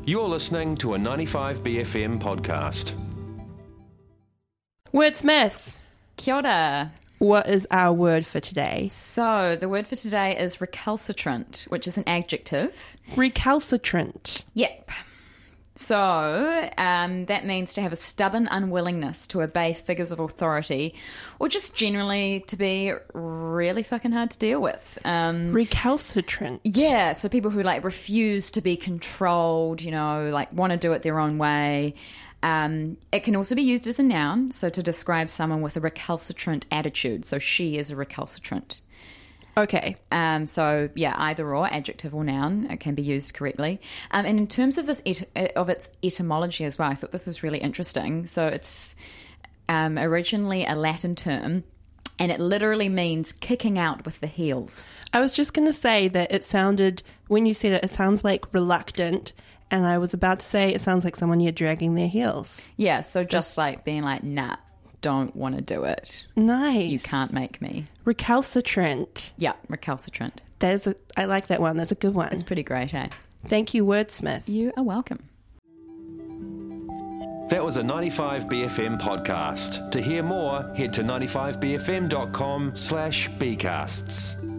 You're listening to a 95BFM podcast. Wordsmith, Kia ora. what is our word for today? So, the word for today is recalcitrant, which is an adjective. Recalcitrant. Yep. So, that means to have a stubborn unwillingness to obey figures of authority, or just generally to be really fucking hard to deal with. Recalcitrant. Yeah, so people who refuse to be controlled, want to do it their own way. It can also be used as a noun, so to describe someone with a recalcitrant attitude. So she is a recalcitrant. Okay. So yeah, either or, adjective or noun, it can be used correctly. And in terms of this of its etymology as well, I thought this was really interesting. So it's originally a Latin term, and it literally means kicking out with the heels. I was just going to say that it sounded, when you said it, it sounds like reluctant, and I was about to say it sounds like someone you're dragging their heels. Yeah, so just like being like, nah, don't want to do it. Nice. You can't make me. Recalcitrant. Yeah, recalcitrant. I like that one. That's a good one. It's pretty great, eh? Thank you, Wordsmith. You are welcome. That was a 95BFM podcast. To hear more, head to 95bfm.com/bcasts.